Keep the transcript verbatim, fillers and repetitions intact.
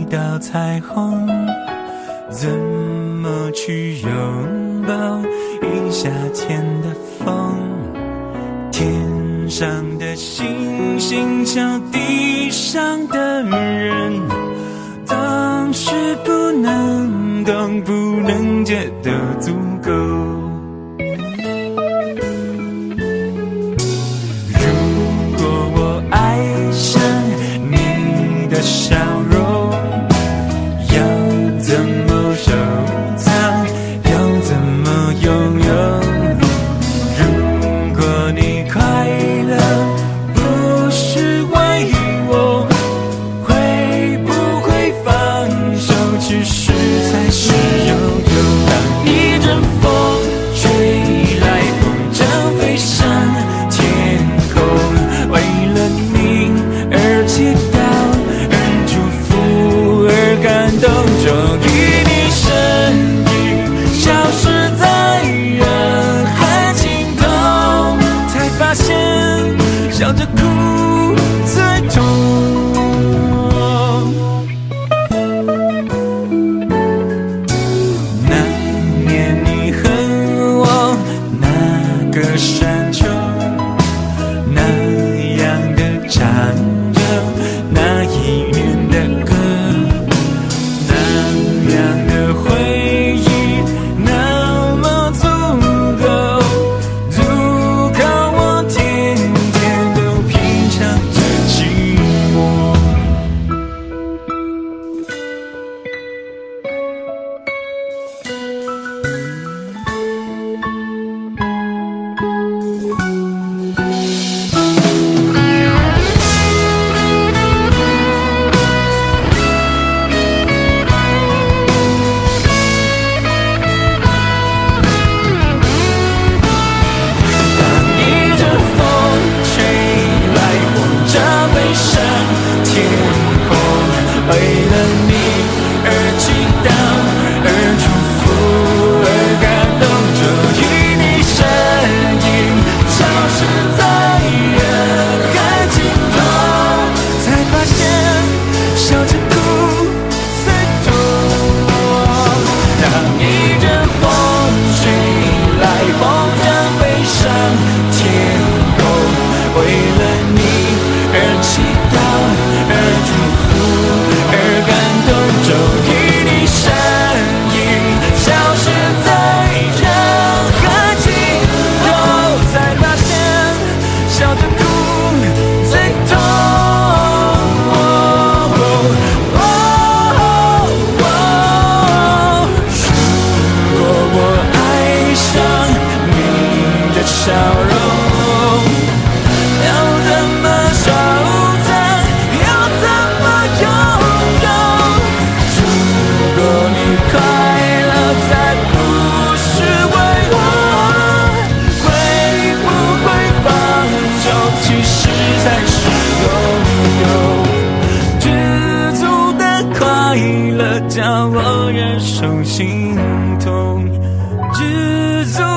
道彩虹，怎么去拥抱一夏天的风？天上的星星瞧地上的人，当时不能懂，不能觉得足够。如果我爱上你的笑容，要怎么收藏，要怎么拥有？如果你快乐不是为我，会不会放手，其实才是拥有？当一阵风吹来，风筝飞上天空，为了你而祈祷，而祝福，而感动，终于你身影消失在人海尽头，才发现笑着哭最痛。那年你和我那个山丘，那样的唱着那一年的歌，那样的回忆那么足够，足够我天天都品尝着寂寞。一阵风吹来，风筝飞上天空，为了你而祈祷，而祝福，而感动，终于你身影消失在人海尽头，才发现笑着哭最痛。当一阵风吹来，风筝飞上天空，为了你而祈祷，而祝福，而感动，终于你身影消失在人海尽头，才发现笑着哭最痛。如果我爱上你的笑容，要怎么收藏，要怎么拥有？如果你快乐再不是为我，会不会放手，其实才是拥有？知足的快乐叫我忍受心痛，知足